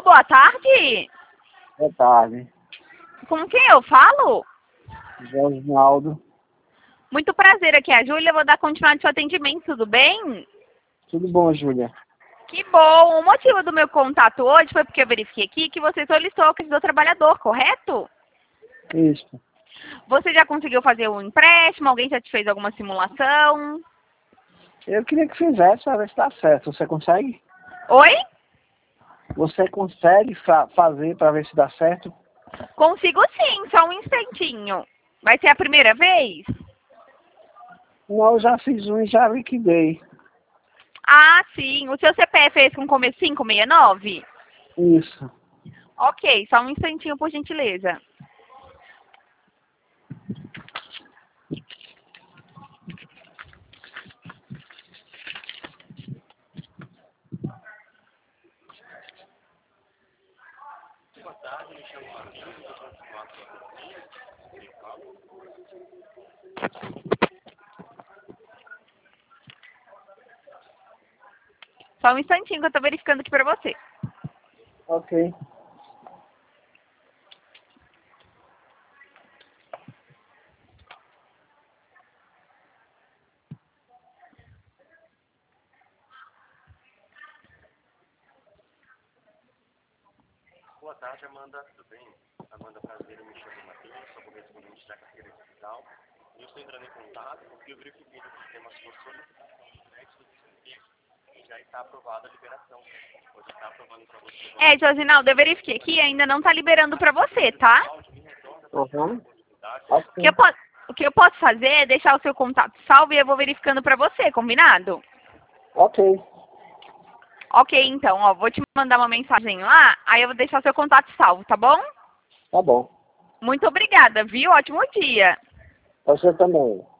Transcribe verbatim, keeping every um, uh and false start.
boa tarde. Boa tarde. Com quem eu falo? Josinaldo. Muito prazer, aqui é a Júlia. Vou dar continuidade ao seu atendimento, tudo bem? Tudo bom, Júlia? Que bom. O motivo do meu contato hoje foi porque eu verifiquei aqui que você solicitou a questão do trabalhador, correto? Isso. Você já conseguiu fazer um empréstimo? Alguém já te fez alguma simulação? Eu queria que fizesse para ver se dá certo. Você consegue? Oi? Você consegue fa fazer para ver se dá certo? Consigo sim, só um instantinho. Vai ser a primeira vez? Não, eu já fiz um e já liquidei. Ah, sim. O seu C P F é esse com começo cinco seis nove? Isso. Ok, só um instantinho, por gentileza. Boa tarde, me chamo Marquinhos, eu sou Só um instantinho que eu tô verificando aqui pra você. Ok. Boa tarde, Amanda, tudo bem? Amanda, prazer, eu me chamo Matheus, sou correspondente da carteira digital. Eu estou entrando em contato porque eu verifiquei no sistema sua solicitação de crédito do serviço e já está aprovada a liberação. Hoje está aprovando para você. É, Josinaldo, eu verifiquei aqui e ainda não tá liberando pra você, tá? Uhum. O que, eu posso, o que eu posso fazer é deixar o seu contato salvo e eu vou verificando pra você, combinado? Ok. Ok, então, ó, vou te mandar uma mensagem lá, aí eu vou deixar o seu contato salvo, tá bom? Tá bom. Muito obrigada, viu? Ótimo dia. Você também.